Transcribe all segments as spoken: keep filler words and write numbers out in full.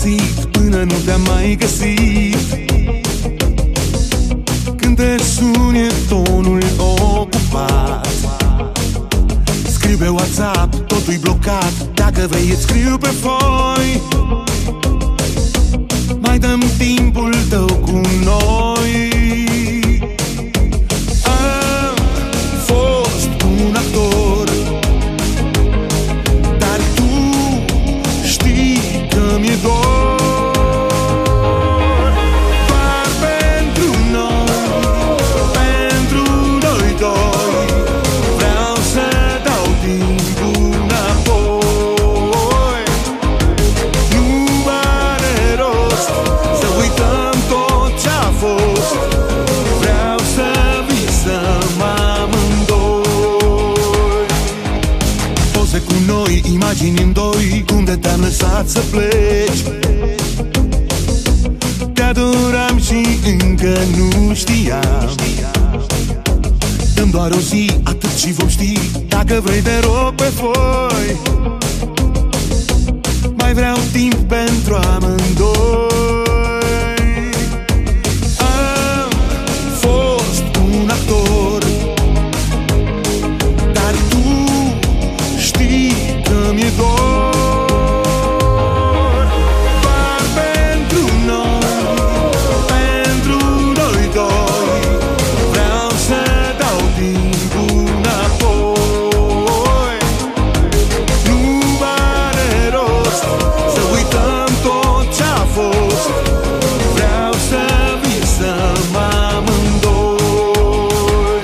obosit până nu te-am mai găsit. Când te sun e tonul ocupat. Scriu pe WhatsApp, totul-i blocat. Dacă vrei îți scriu pe foi. Mai dăm timpul tău cu noi. Am fost un actor, dar tu știi că mi-e dor. Doar pentru noi, pentru noi doi, vreau să dau timpul înapoi. Nu are rost să uităm tot ce-a fost. Vreau să visăm amândoi. Poze cu noi, imagini în doi, cum de te-am lăsat să pleci. Te adoram și încă nu știam. Dăm doar o zi, atât și vom ști. Dacă vrei te rog pe foi. Mai vreau timp pentru amândoi. Am fost un actor, dar tu știi că mi-e dor. Doar pentru noi, pentru noi doi, vreau să dau timpul înapoi. Nu are rost să uităm tot ce-a fost. Vreau să visăm amândoi.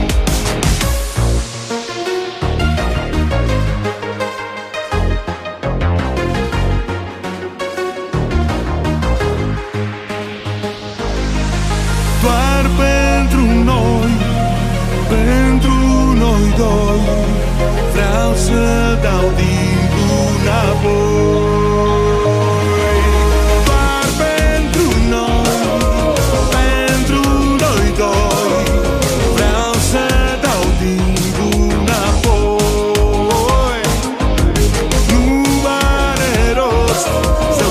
Doar pentru noi, pentru noi doi, vreau să dau timpul înapoi. Doar pentru noi, pentru noi doi, vreau să dau timpul înapoi. Nu are rost să